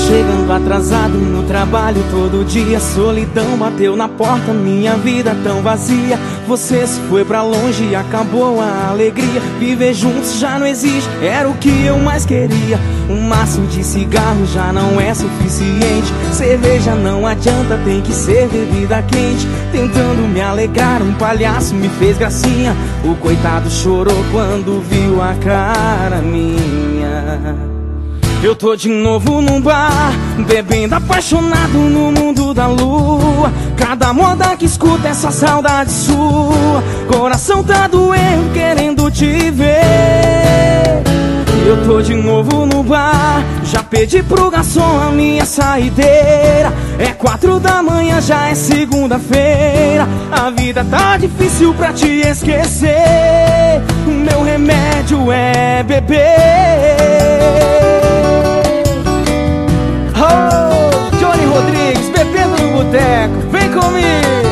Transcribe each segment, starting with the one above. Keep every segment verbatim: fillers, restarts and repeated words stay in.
chegando atrasado no trabalho todo dia. Solidão bateu na porta, minha vida tão vazia. Você se foi pra longe e acabou a alegria. Viver juntos já não existe, era o que eu mais queria. Um maço de cigarro já não é suficiente. Cerveja não adianta, tem que ser bebida quente. Tentando me alegrar, um palhaço me fez gracinha. O coitado chorou quando viu a cara minha. Eu tô de novo num bar, bebendo apaixonado no mundo da lua. Cada moda que escuta essa saudade sua. Coração tá doendo querendo te ver. Eu tô de novo no bar, já pedi pro garçom a minha saideira. É quatro da manhã, já é segunda-feira. A vida tá difícil pra te esquecer. O meu remédio é beber. Oh, Johnny Rodrigues, bebendo no boteco, vem comigo.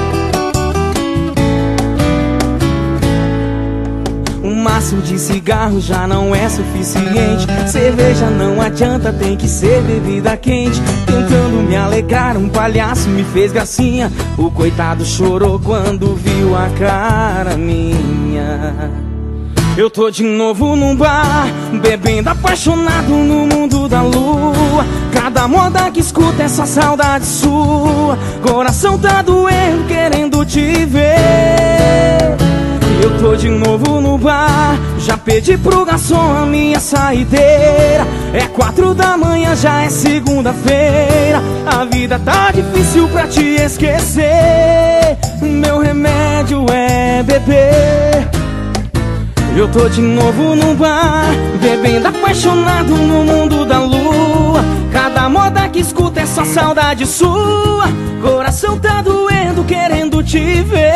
Um maço de cigarro já não é suficiente. Cerveja não adianta, tem que ser bebida quente. Tentando me alegrar, um palhaço me fez gracinha. O coitado chorou quando viu a cara minha. Eu tô de novo num bar, bebendo apaixonado no mundo da lua. Cada moda que escuta essa saudade sua. Coração tá doendo querendo te ver. Eu tô de novo no bar, já pedi pro garçom a minha saideira. É quatro da manhã, já é segunda-feira. A vida tá difícil pra te esquecer. Meu remédio é beber. Eu tô de novo no bar, bebendo apaixonado no mundo da lua. Cada moda que escuta essa saudade sua. Coração tá doendo querendo te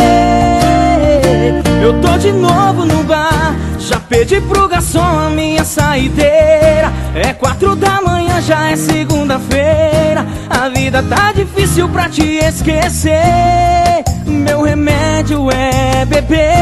ver. Eu tô de novo no bar, já pedi pro garçom a minha saideira. É quatro da manhã, já é segunda-feira. A vida tá difícil pra te esquecer. Meu remédio é beber.